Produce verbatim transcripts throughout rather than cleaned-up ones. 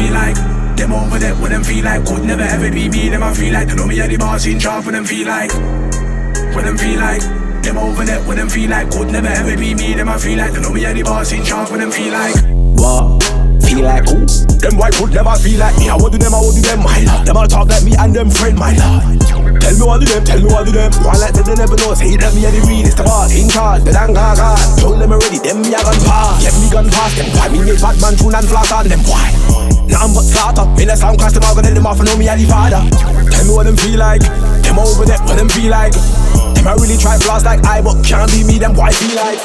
feel like them over there, what them feel like could never ever be me. Them I feel like they know me are the boss in charge. What them feel like, what them feel like them over there, what them feel like could never ever be me. Them I feel like they know me are the boss in charge. What them feel like, what? Feel like who? Them white could never feel like me. I would do them, I would do them, my lord. Them all talk like me and them friend, my lord. Tell me what do them, tell me what do them. One like them, they never know. Say that me are the realest, the boss in charge. The dang gaga. Told them already, them me a gun pass. Get me gun past them. Why me make bad man tune and flash on them? Why? Nothing but slaughter. In a sound class, them all gonna let them off and know me are the father. Tell me what them feel like. Them over there, what them feel like. Them I really try flash like I, but can't be me, them why feel like.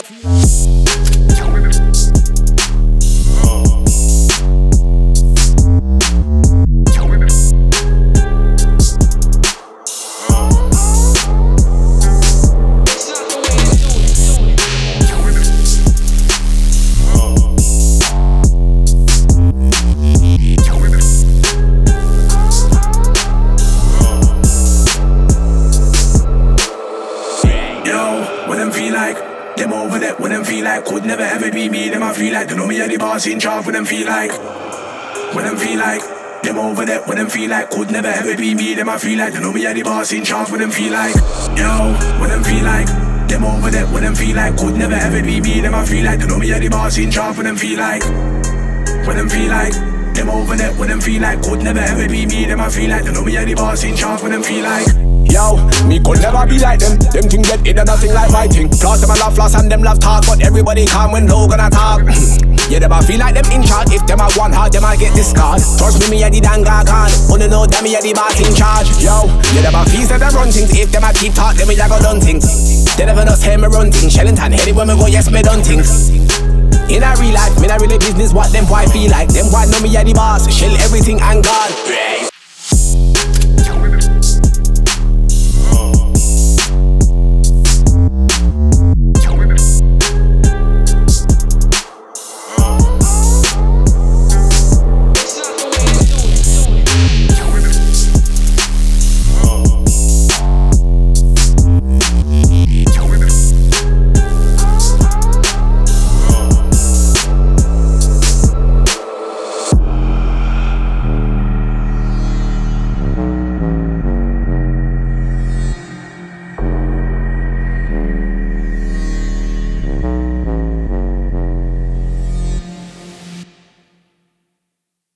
Them over there, what them feel like could never ever be me. Them I feel like they know me are the boss in charge. What them feel like, what them feel like them over there, what them feel like could never ever be me. Them I feel like they know me are the boss in charge. What them feel like, yo, what them feel like them over there, what them feel like could never ever be me. Them I feel like they know me are the boss in charge. What them feel like, what them feel like them over there, what them feel like could never ever be me. Them I feel like they know me are the boss in charge. What them feel like. Yo, me could never be like them. Them things get in and nothing like my thing. Floss them a laugh, floss and them love talk, but everybody calm when low gonna talk. Yeah, them a feel like them in charge. If them a one hard, them a get discard. Trust me, me a the danga gone. Wanna know that me a the boss in charge. Yo, yeah, them a feel that them run things. If them a keep talk, them me a go done things. They never know say me run things. Shellington heady when me go, yes me done things. In a real life, me not really business what them boy feel like. Them boy know me a the boss. Shell everything and gone.